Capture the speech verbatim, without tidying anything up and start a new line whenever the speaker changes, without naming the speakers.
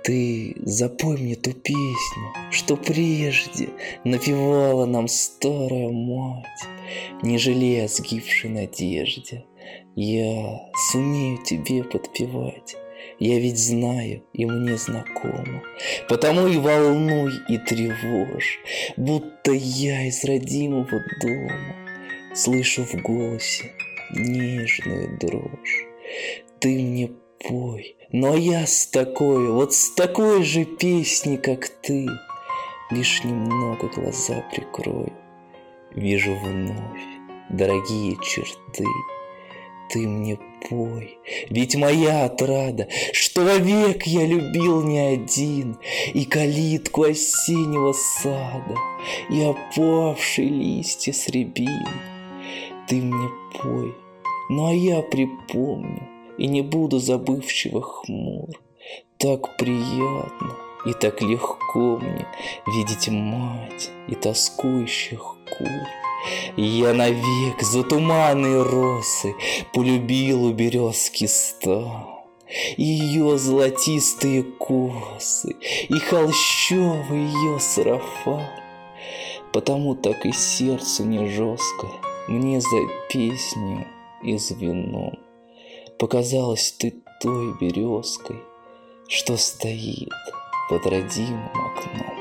Ты запой мне ту песню, что прежде напевала нам старая мать. Не жалея о сгибшей надежде, я сумею тебе подпевать. Я ведь знаю, и мне знакомо, потому и волнуй, и тревожь, будто я из родимого дома слышу в голосе нежную дрожь. Ты мне пой, но я с такой, вот с такой же песней, как ты, лишь немного глаза прикрою. Вижу вновь дорогие черты. Ты мне пой, ведь моя отрада, что вовек я любил не один, и калитку осеннего сада, и опавшие листья с рябин. Ты мне пой, ну а я припомню, и не буду забывчиво хмур. Так приятно и так легко мне видеть мать и тоскующих кур. Я навек за туманные росы полюбил у березки стан, и ее золотистые косы, и холщовый ее сарафан. Потому так и сердце не жестко мне за песню и звеном показалась ты той березкой, что стоит под родимым окном.